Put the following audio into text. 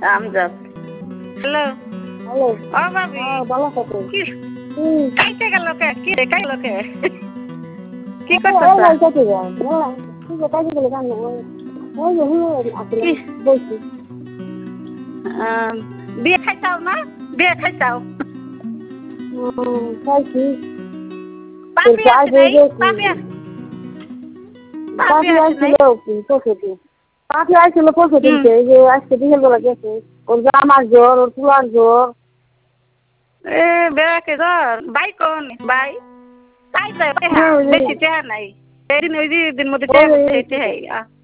Amjad hello hello. ও ভাবি ভালো থাকো। কি হুম। কাইতে গেল কে কি রে কাইল কে কি এই করতেছ নাই কেটে যায়। ঠিক আছে কাজে গেলে কাম নাই। ওই যে আসলে কি বলছি। বিয়ে খাইছাও না বিয়ে খাইছাও খাইছি। পাপি চাই আসে দিয়ে নাই গেছি। পাপি পাখি আসে নাই আসছিল পশুটি। পাখি আসছিল হুম পশুটিকে এই যে আজকে বিকেল বেলা গেছে। ওর জামার জ্বর ওর পুলার জ্বর। এ বেড়াকে ধর বাই কোন বাই তাই যায় হ্যাঁ ওই যে বেশি টেহা নাই এই দিন ওই দিন মধ্যে ওই টেহা করছে টেহাই